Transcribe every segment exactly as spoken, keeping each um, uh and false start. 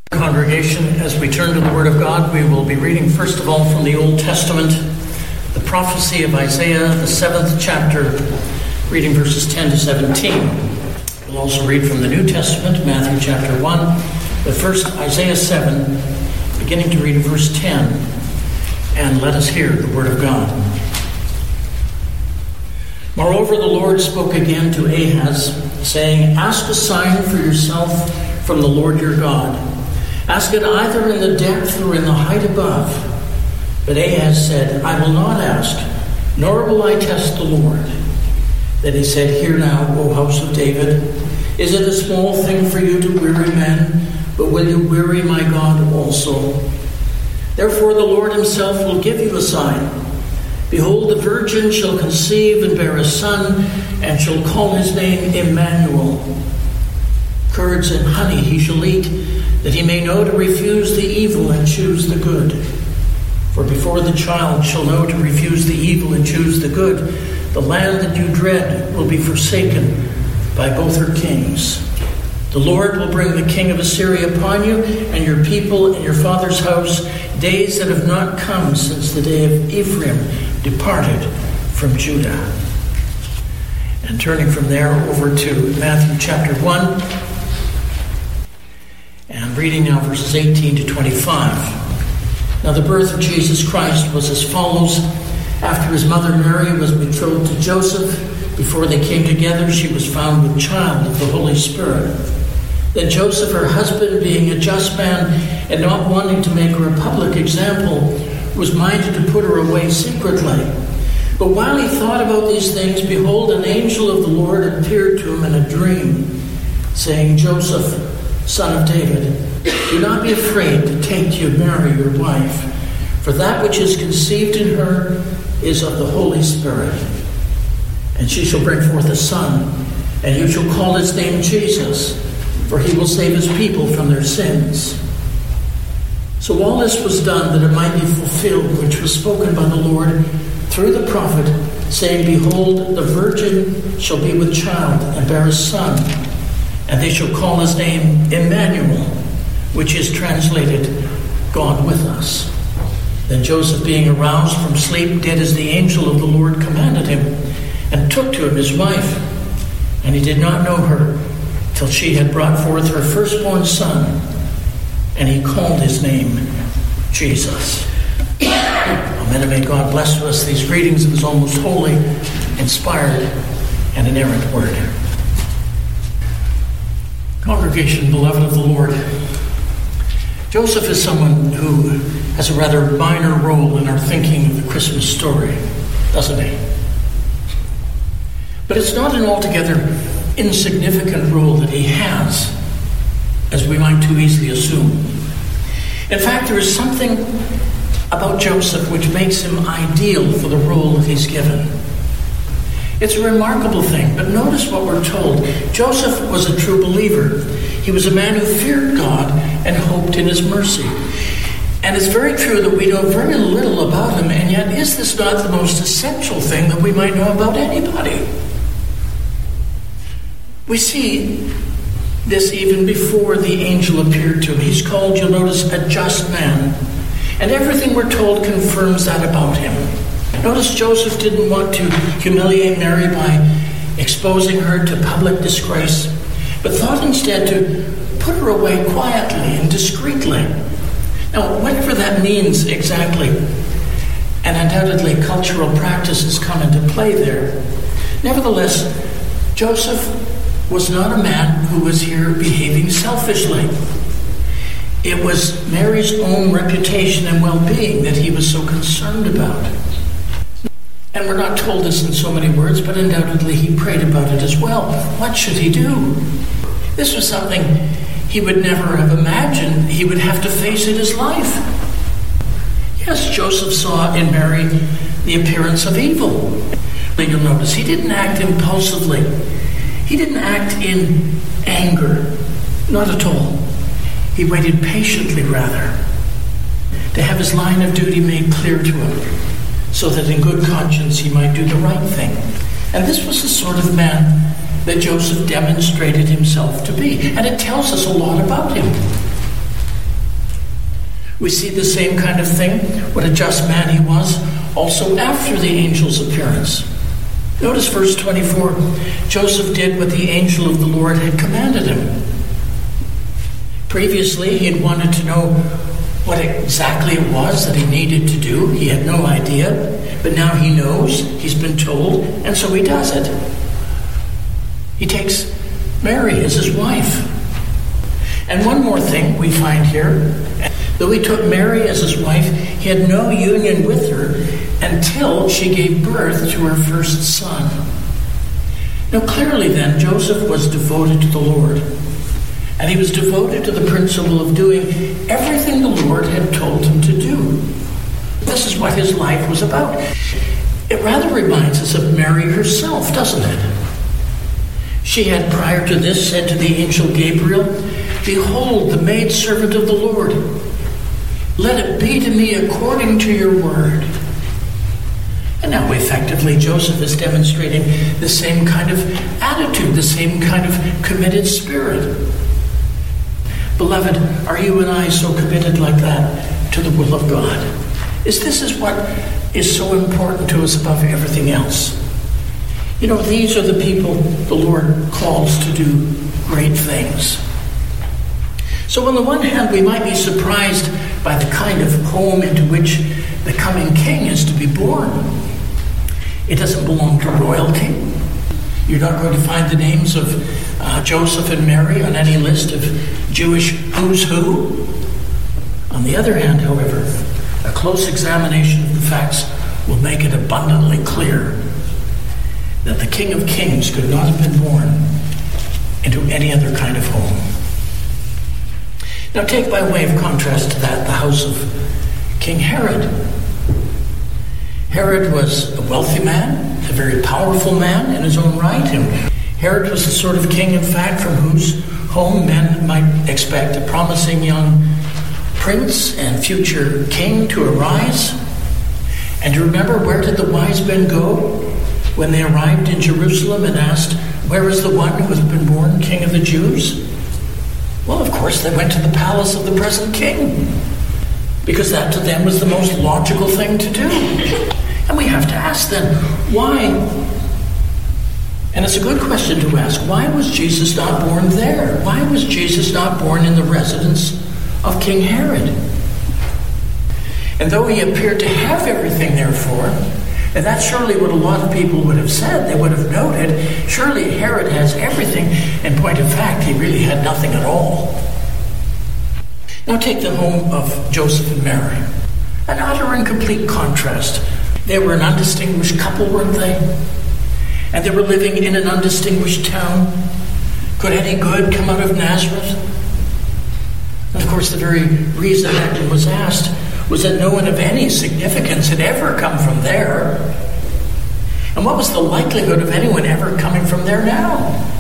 Congregation, as we turn to the Word of God, we will be reading first of all from the Old Testament, the prophecy of Isaiah, the seventh chapter, reading verses ten to seventeen. We'll also read from the New Testament, Matthew chapter one, but first Isaiah seven, beginning to read verse ten, and let us hear the Word of God. Moreover, the Lord spoke again to Ahaz, saying, "Ask a sign for yourself from the Lord your God. Ask it either in the depth or in the height above." But Ahaz said, "I will not ask, nor will I test the Lord." Then he said, "Hear now, O house of David, is it a small thing for you to weary men, but will you weary my God also? Therefore the Lord himself will give you a sign. Behold, the virgin shall conceive and bear a son, and shall call his name Emmanuel. Curds and honey he shall eat, that he may know to refuse the evil and choose the good. For before the child shall know to refuse the evil and choose the good, the land that you dread will be forsaken by both her kings. The Lord will bring the king of Assyria upon you and your people and your father's house, days that have not come since the day of Ephraim departed from Judah." And turning from there over to Matthew chapter one, and reading now verses eighteen to twenty-five. Now the birth of Jesus Christ was as follows. After his mother Mary was betrothed to Joseph, before they came together, she was found with child of the Holy Spirit. Then Joseph, her husband, being a just man and not wanting to make her a public example, was minded to put her away secretly. But while he thought about these things, behold, an angel of the Lord appeared to him in a dream, saying, "Joseph, son of David, do not be afraid to take you Mary, your wife, for that which is conceived in her is of the Holy Spirit. And she shall bring forth a son, and you shall call his name Jesus, for he will save his people from their sins." So all this was done that it might be fulfilled, which was spoken by the Lord through the prophet, saying, "Behold, the virgin shall be with child and bear a son, and they shall call his name Emmanuel," which is translated, "God with us." Then Joseph, being aroused from sleep, did as the angel of the Lord commanded him, and took to him his wife. And he did not know her till she had brought forth her firstborn son, and he called his name Jesus. Amen. And may God bless to us these readings of his almost holy, inspired, and inerrant word. Congregation, beloved of the Lord, Joseph is someone who has a rather minor role in our thinking of the Christmas story, doesn't he? But it's not an altogether insignificant role that he has, as we might too easily assume. In fact, there is something about Joseph which makes him ideal for the role that he's given. It's a remarkable thing, but notice what we're told. Joseph was a true believer. He was a man who feared God and hoped in his mercy. And it's very true that we know very little about him, and yet is this not the most essential thing that we might know about anybody? We see this even before the angel appeared to him. He's called, you'll notice, a just man. And everything we're told confirms that about him. Notice Joseph didn't want to humiliate Mary by exposing her to public disgrace, but thought instead to put her away quietly and discreetly. Now, whatever that means exactly, and undoubtedly cultural practices come into play there, nevertheless, Joseph was not a man who was here behaving selfishly. It was Mary's own reputation and well-being that he was so concerned about. And we're not told this in so many words, but undoubtedly he prayed about it as well. What should he do? This was something he would never have imagined he would have to face in his life. Yes, Joseph saw in Mary the appearance of evil. You'll notice he didn't act impulsively. He didn't act in anger. Not at all. He waited patiently, rather, to have his line of duty made clear to him, so that in good conscience he might do the right thing. And this was the sort of man that Joseph demonstrated himself to be. And it tells us a lot about him. We see the same kind of thing, what a just man he was, also after the angel's appearance. Notice verse twenty-four. Joseph did what the angel of the Lord had commanded him. Previously, he had wanted to know what exactly it was that he needed to do. He had no idea. But now he knows, he's been told, and so he does it. He takes Mary as his wife. And one more thing we find here. Though he took Mary as his wife, he had no union with her until she gave birth to her first son. Now clearly then, Joseph was devoted to the Lord. And he was devoted to the principle of doing everything the Lord had told him to do. This is what his life was about. It rather reminds us of Mary herself, doesn't it? She had prior to this said to the angel Gabriel, "Behold, the maidservant of the Lord. Let it be to me according to your word." And now effectively Joseph is demonstrating the same kind of attitude, the same kind of committed spirit. Beloved, are you and I so committed like that to the will of God? Is this is what is so important to us above everything else? You know, these are the people the Lord calls to do great things. So on the one hand, we might be surprised by the kind of home into which the coming king is to be born. It doesn't belong to royalty. You're not going to find the names of uh, Joseph and Mary on any list of Jewish who's who. On the other hand, however, a close examination of the facts will make it abundantly clear that the King of Kings could not have been born into any other kind of home. Now take by way of contrast to that the house of King Herod. Herod was a wealthy man, a very powerful man in his own right. And Herod was the sort of king, in fact, from whose home men might expect a promising young prince and future king to arise. And you remember, where did the wise men go when they arrived in Jerusalem and asked, "Where is the one who has been born King of the Jews?" Well, of course, they went to the palace of the present king, because that to them was the most logical thing to do. And we have to ask then, why? And it's a good question to ask. Why was Jesus not born there? Why was Jesus not born in the residence of King Herod? And though he appeared to have everything, therefore, and that's surely what a lot of people would have said, they would have noted, surely Herod has everything. In point of fact, he really had nothing at all. Now take the home of Joseph and Mary. An utter and complete contrast. They were an undistinguished couple, weren't they? And they were living in an undistinguished town. Could any good come out of Nazareth? And of course, the very reason that was asked was that no one of any significance had ever come from there. And what was the likelihood of anyone ever coming from there now?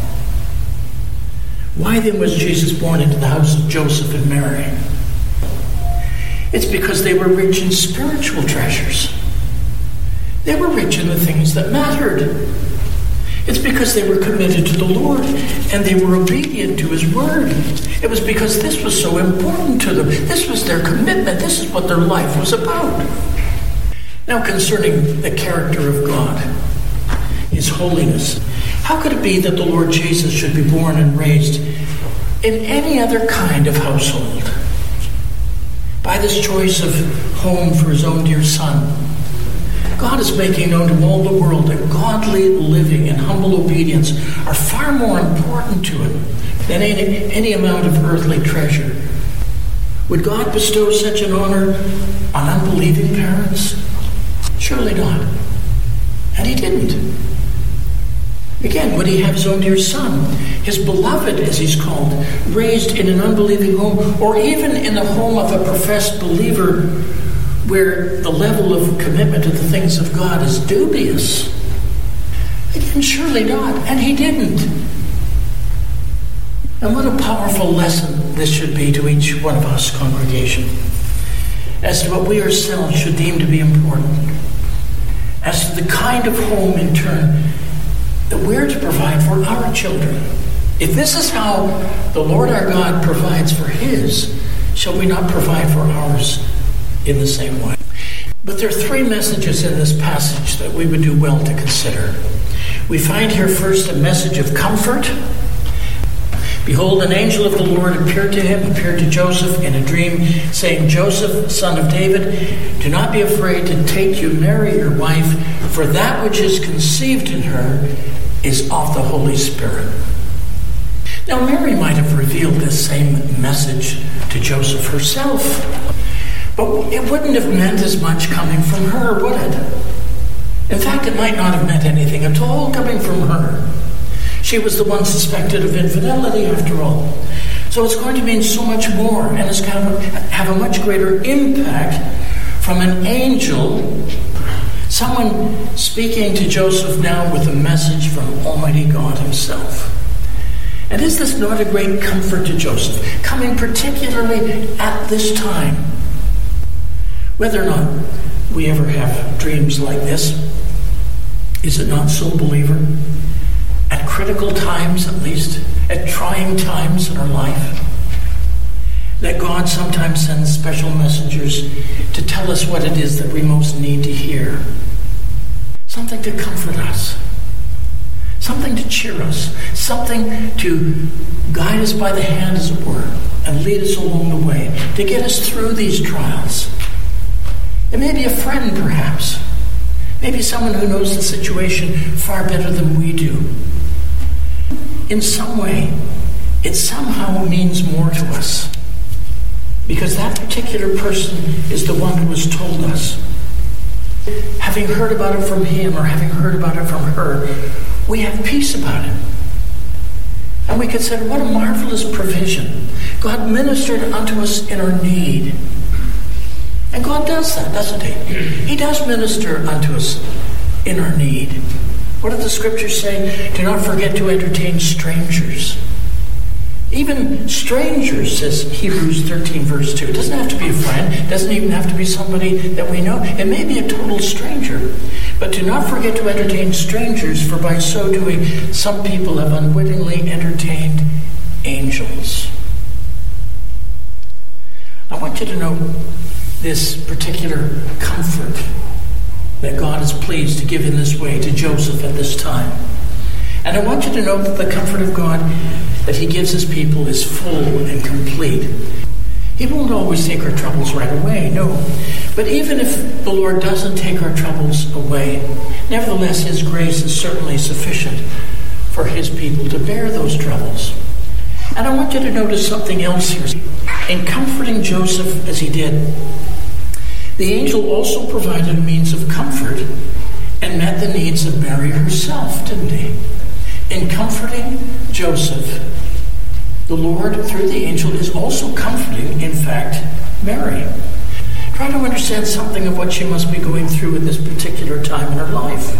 Why then was Jesus born into the house of Joseph and Mary? It's because they were rich in spiritual treasures. They were rich in the things that mattered. It's because they were committed to the Lord and they were obedient to His word. It was because this was so important to them. This was their commitment. This is what their life was about. Now, concerning the character of God, His holiness, how could it be that the Lord Jesus should be born and raised in any other kind of household? By this choice of home for His own dear Son, God is making known to all the world that godly living and humble obedience are far more important to Him than any, any amount of earthly treasure. Would God bestow such an honor on unbelieving parents? Surely not. And He didn't. Again, would He have His own dear Son, His beloved, as He's called, raised in an unbelieving home, or even in the home of a professed believer, where the level of commitment to the things of God is dubious? Again, surely not. And He didn't. And what a powerful lesson this should be to each one of us, congregation, as to what we ourselves should deem to be important, as to the kind of home, in turn, that we're to provide for our children. If this is how the Lord our God provides for His, shall we not provide for ours in the same way? But there are three messages in this passage that we would do well to consider. We find here first a message of comfort. Behold, an angel of the Lord appeared to him, appeared to Joseph in a dream, saying, Joseph, son of David, do not be afraid to take you Mary, your wife, for that which is conceived in her is of the Holy Spirit. Now, Mary might have revealed this same message to Joseph herself, but it wouldn't have meant as much coming from her, would it? In fact, it might not have meant anything at all coming from her. She was the one suspected of infidelity, after all. So it's going to mean so much more, and it's going to have a much greater impact from an angel, someone speaking to Joseph now with a message from Almighty God himself. And is this not a great comfort to Joseph, coming particularly at this time? Whether or not we ever have dreams like this, is it not so, believer? At critical times, at least, at trying times in our life, that God sometimes sends special messengers to tell us what it is that we most need to hear. Something to comfort us. Something to cheer us. Something to guide us by the hand, as it were, and lead us along the way, to get us through these trials. It may be a friend, perhaps. Maybe someone who knows the situation far better than we do. In some way, it somehow means more to us, because that particular person is the one who has told us. Having heard about it from him or having heard about it from her, we have peace about it. And we consider, what a marvelous provision. God ministered unto us in our need. And God does that, doesn't he? He does minister unto us in our need. What did the scriptures say? Do not forget to entertain strangers. Even strangers, says Hebrews thirteen, verse two. It doesn't have to be a friend. It doesn't even have to be somebody that we know. It may be a total stranger. But do not forget to entertain strangers, for by so doing, some people have unwittingly entertained angels. I want you to know this particular comfort that God is pleased to give in this way to Joseph at this time. And I want you to know that the comfort of God that he gives his people is full and complete. He won't always take our troubles right away, no. But even if the Lord doesn't take our troubles away, nevertheless his grace is certainly sufficient for his people to bear those troubles. And I want you to notice something else here. In comforting Joseph as he did, the angel also provided a means of comfort and met the needs of Mary herself, didn't he? In comforting Joseph, the Lord, through the angel, is also comforting, in fact, Mary. Try to understand something of what she must be going through at this particular time in her life.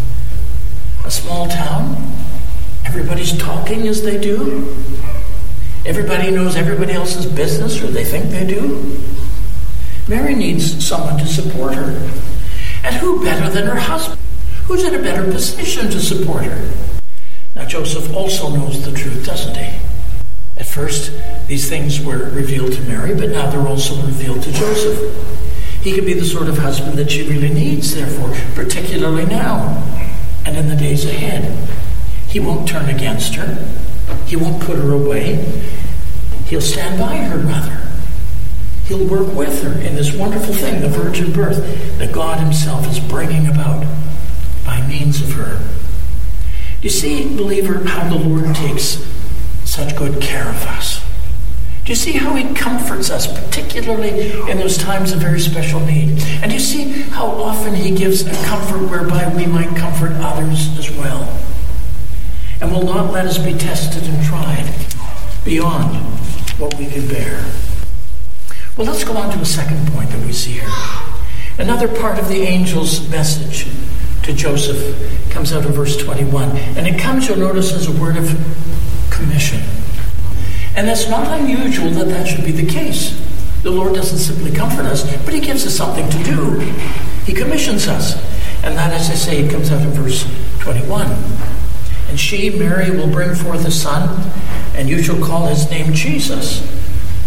A small town, everybody's talking as they do. Everybody knows everybody else's business, or they think they do. Mary needs someone to support her. And who better than her husband? Who's in a better position to support her? Now, Joseph also knows the truth, doesn't he? At first, these things were revealed to Mary, but now they're also revealed to Joseph. He can be the sort of husband that she really needs, therefore, particularly now and in the days ahead. He won't turn against her. He won't put her away. He'll stand by her, rather. He'll work with her in this wonderful thing, the virgin birth, that God himself is bringing about by means of her. Do you see, believer, how the Lord takes such good care of us? Do you see how he comforts us, particularly in those times of very special need? And do you see how often he gives a comfort whereby we might comfort others as well? And will not let us be tested and tried beyond what we can bear. Well, let's go on to a second point that we see here. Another part of the angel's message to Joseph comes out of verse twenty-one. And it comes, you'll notice, as a word of commission. And it's not unusual that that should be the case. The Lord doesn't simply comfort us, but he gives us something to do. He commissions us. And that, as I say, it comes out of verse twenty-one. And she, Mary, will bring forth a son, and you shall call his name Jesus.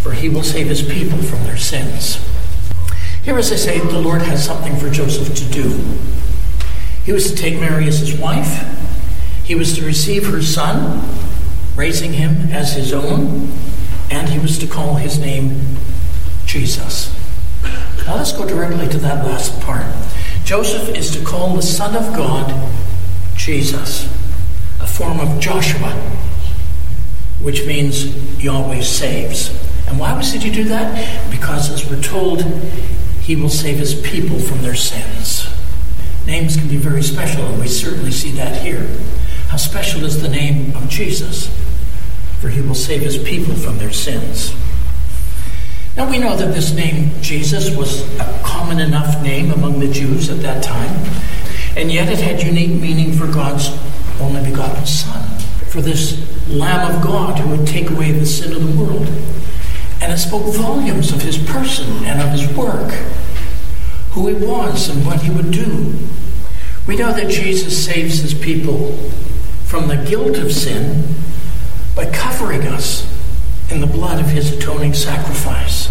for he will save his people from their sins. Here, as I say, the Lord has something for Joseph to do. He was to take Mary as his wife. He was to receive her son, raising him as his own, and he was to call his name Jesus. Now let's go directly to that last part. Joseph is to call the Son of God Jesus, a form of Joshua, which means Yahweh saves. And why was he to do that? Because, as we're told, he will save his people from their sins. Names can be very special, and we certainly see that here. How special is the name of Jesus? For he will save his people from their sins. Now we know that this name, Jesus, was a common enough name among the Jews at that time, and yet it had unique meaning for God's only begotten Son, for this Lamb of God who would take away the sin of the world. And it spoke volumes of his person and of his work, who he was and what he would do. We know that Jesus saves his people from the guilt of sin by covering us in the blood of his atoning sacrifice.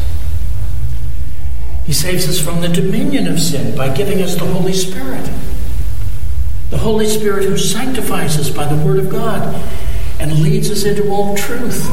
He saves us from the dominion of sin by giving us the Holy Spirit. The Holy Spirit who sanctifies us by the Word of God and leads us into all truth.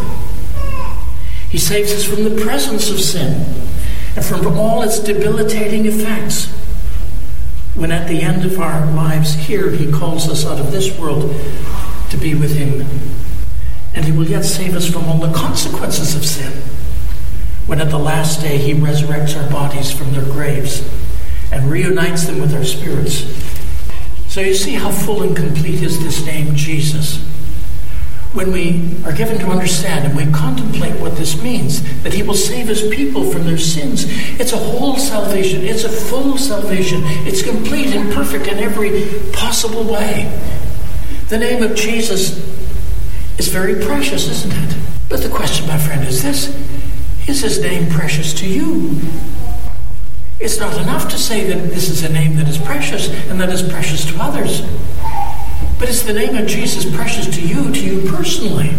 He saves us from the presence of sin and from all its debilitating effects. When at the end of our lives here, he calls us out of this world to be with him. And he will yet save us from all the consequences of sin, when at the last day he resurrects our bodies from their graves and reunites them with our spirits. So you see how full and complete is this name, Jesus. When we are given to understand and we contemplate what this means, that he will save his people from their sins, it's a whole salvation. It's a full salvation. It's complete and perfect in every possible way. The name of Jesus is very precious, isn't it? But the question, my friend, is this: is his name precious to you? It's not enough to say that this is a name that is precious and that is precious to others. But is the name of Jesus precious to you, to you personally?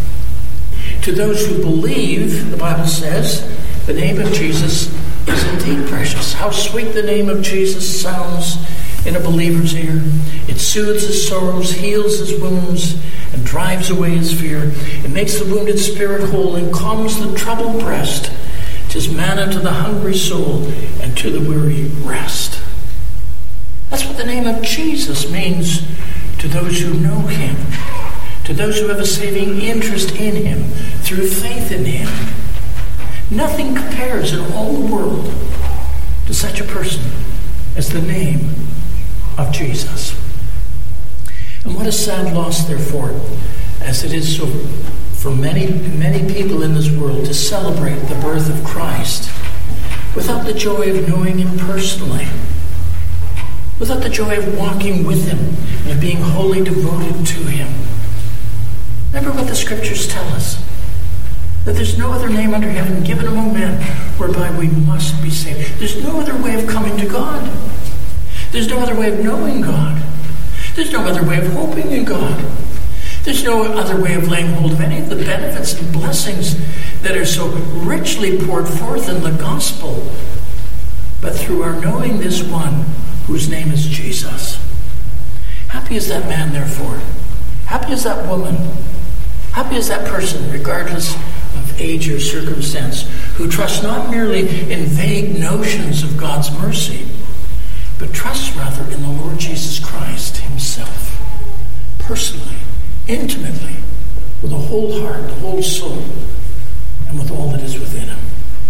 To those who believe, the Bible says, the name of Jesus is indeed precious. How sweet the name of Jesus sounds in a believer's ear. It soothes his sorrows, heals his wounds, and drives away his fear. It makes the wounded spirit whole and calms the troubled breast. 'Tis manna to the hungry soul and to the weary rest. That's what the name of Jesus means to those who know him, to those who have a saving interest in him through faith in him. Nothing compares in all the world to such a person as the name of Jesus. And what a sad loss, therefore, as it is so for many, many people in this world to celebrate the birth of Christ without the joy of knowing him personally, without the joy of walking with him and of being wholly devoted to him. Remember what the scriptures tell us, that there's no other name under heaven given among men whereby we must be saved. There's no other way of coming to God. There's no other way of knowing God. There's no other way of hoping in God. There's no other way of laying hold of any of the benefits and blessings that are so richly poured forth in the gospel, but through our knowing this one whose name is Jesus. Happy is that man, therefore. Happy is that woman. Happy is that person, regardless of age or circumstance, who trusts not merely in vague notions of God's mercy, but trusts rather in the Lord Jesus Christ himself, personally, intimately, with a whole heart, the whole soul, and with all that is within him.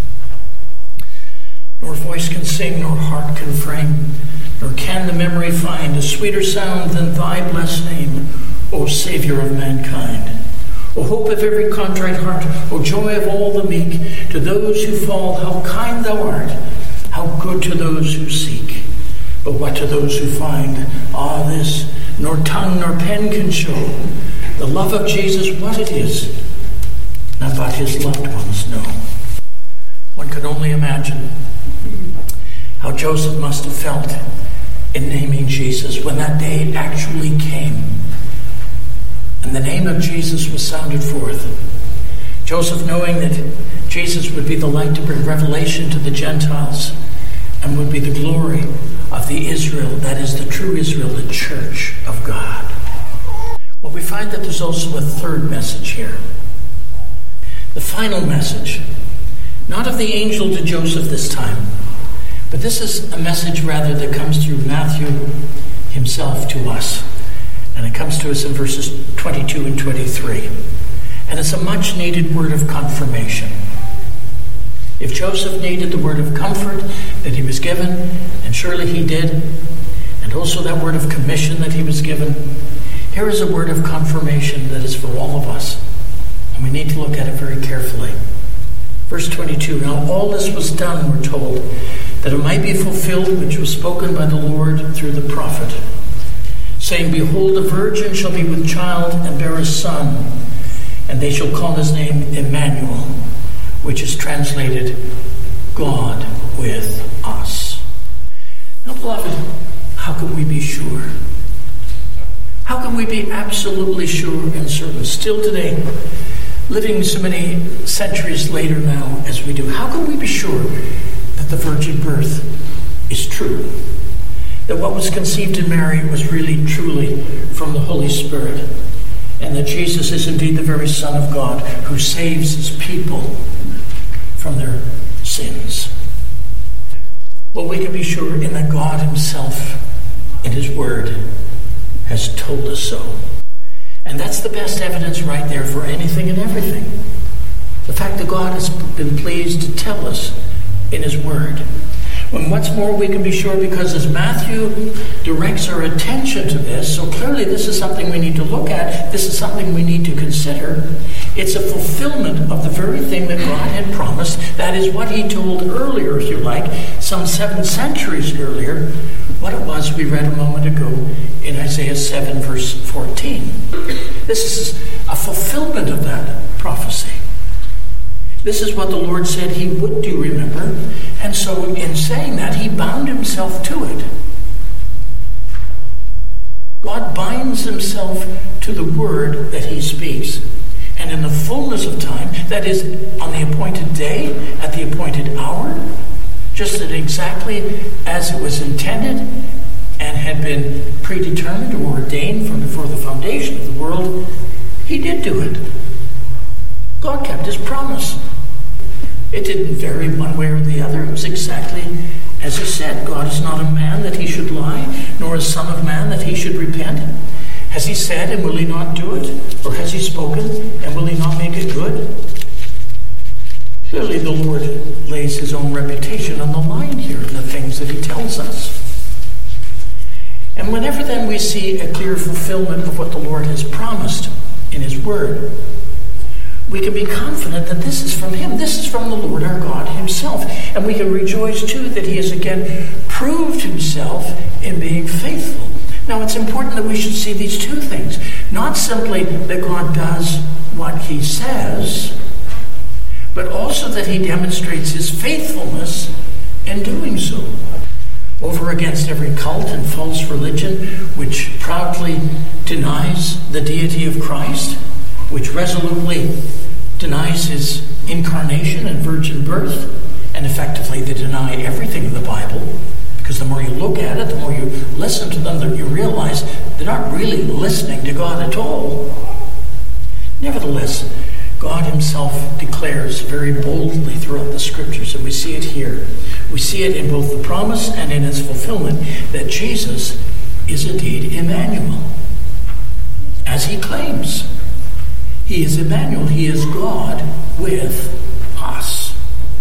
Nor voice can sing, nor heart can frame, nor can the memory find a sweeter sound than thy blessed name, O Savior of mankind. O hope of every contrite heart, O joy of all the meek, to those who fall, how kind thou art, how good to those who seek. But what to those who find? Ah, this nor tongue nor pen can show. The love of Jesus, what it is, none but his loved ones know. One can only imagine how Joseph must have felt in naming Jesus when that day actually came and the name of Jesus was sounded forth. Joseph, knowing that Jesus would be the light to bring revelation to the Gentiles and would be the glory of the Israel, that is the true Israel, the church of God. Well, we find that there's also a third message here. The final message, not of the angel to Joseph this time, but this is a message rather that comes through Matthew himself to us. And it comes to us in verses twenty-two and twenty-three. And it's a much needed word of confirmation. If Joseph needed the word of comfort that he was given, and surely he did, and also that word of commission that he was given, here is a word of confirmation that is for all of us. And we need to look at it very carefully. Verse twenty-two, now all this was done, we're told, that it might be fulfilled which was spoken by the Lord through the prophet, saying, behold, the virgin shall be with child and bear a son, and they shall call his name Emmanuel, which is translated, God with us. Now, beloved, how can we be sure? How can we be absolutely sure and certain, still today, living so many centuries later now as we do, how can we be sure that the virgin birth is true? That what was conceived in Mary was really, truly from the Holy Spirit, and that Jesus is indeed the very Son of God who saves his people from their sins? Well, we can be sure in that God himself, in his word, has told us so. And that's the best evidence right there for anything and everything. The fact that God has been pleased to tell us in his word. And what's more, we can be sure because as Matthew directs our attention to this, so clearly this is something we need to look at, this is something we need to consider. It's a fulfillment of the very thing that God had promised. That is what he told earlier, if you like, some seven centuries earlier, what it was we read a moment ago in Isaiah seven, verse fourteen. This is a fulfillment of that prophecy. This is what the Lord said he would do, remember? And so in saying that, he bound himself to it. God binds himself to the word that he speaks. And in the fullness of time, that is, on the appointed day, at the appointed hour, just exactly as it was intended and had been predetermined or ordained from before the foundation of the world, he did do it. God kept his promise. It didn't vary one way or the other. It was exactly as he said. God is not a man that he should lie, nor a son of man that he should repent. Has he said, and will he not do it? Or has he spoken, and will he not make it good? Clearly the Lord lays his own reputation on the line here in the things that he tells us. And whenever then we see a clear fulfillment of what the Lord has promised in his word, we can be confident that this is from him. This is from the Lord our God himself. And we can rejoice too that he has again proved himself in being faithful. Now it's important that we should see these two things. Not simply that God does what he says, but also that he demonstrates his faithfulness in doing so. Over against every cult and false religion which proudly denies the deity of Christ, which resolutely denies his incarnation and virgin birth, and effectively they deny everything in the Bible, because the more you look at it, the more you listen to them, you realize they're not really listening to God at all. Nevertheless, God himself declares very boldly throughout the scriptures, and we see it here. We see it in both the promise and in its fulfillment, that Jesus is indeed Emmanuel, as he claims. He is Emmanuel. He is God with us.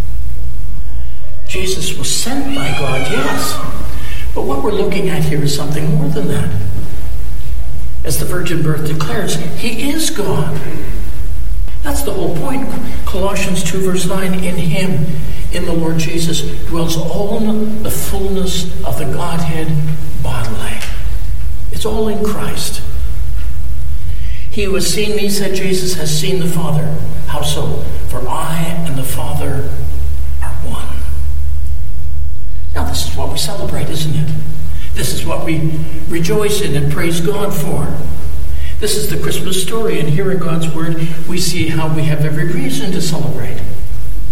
Jesus was sent by God, yes. But what we're looking at here is something more than that. As the virgin birth declares, he is God. That's the whole point. Colossians two, verse nine, in him, in the Lord Jesus, dwells all the fullness of the Godhead bodily. It's all in Christ. He who has seen me, said Jesus, has seen the Father. How so? For I and the Father are one. Now this is what we celebrate, isn't it? This is what we rejoice in and praise God for. This is the Christmas story, and here in God's word we see how we have every reason to celebrate.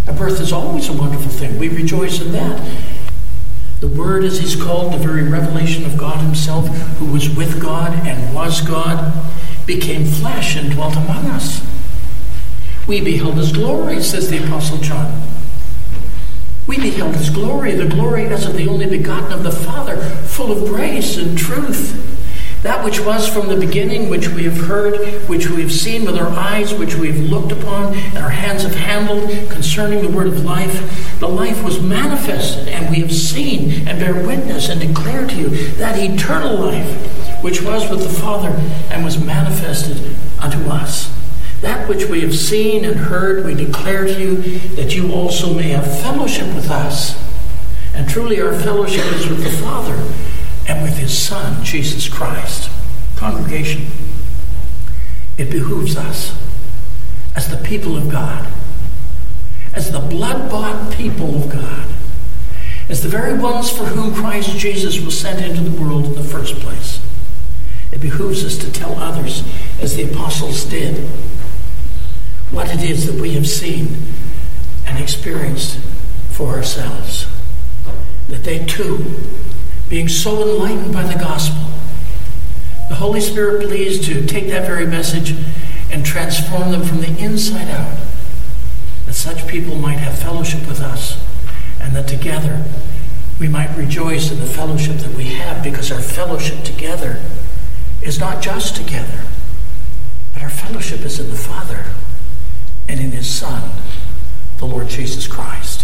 A birth is always a wonderful thing. We rejoice in that. The Word, as he's called, the very revelation of God himself, who was with God and was God, became flesh and dwelt among us. We beheld his glory, says the Apostle John. We beheld his glory, the glory as of the only begotten of the Father, full of grace and truth. That which was from the beginning, which we have heard, which we have seen with our eyes, which we have looked upon, and our hands have handled, concerning the word of life. The life was manifested, and we have seen and bear witness and declare to you that eternal life, which was with the Father and was manifested unto us. That which we have seen and heard, we declare to you, that you also may have fellowship with us. And truly our fellowship is with the Father and with his Son, Jesus Christ. Congregation, it behooves us, as the people of God, as the blood-bought people of God, as the very ones for whom Christ Jesus was sent into the world in the first place, it behooves us to tell others, as the apostles did, what it is that we have seen and experienced for ourselves, that they too, being so enlightened by the gospel, the Holy Spirit pleased to take that very message and transform them from the inside out, that such people might have fellowship with us, and that together we might rejoice in the fellowship that we have, because our fellowship together is not just together, but our fellowship is in the Father and in his Son, the Lord Jesus Christ.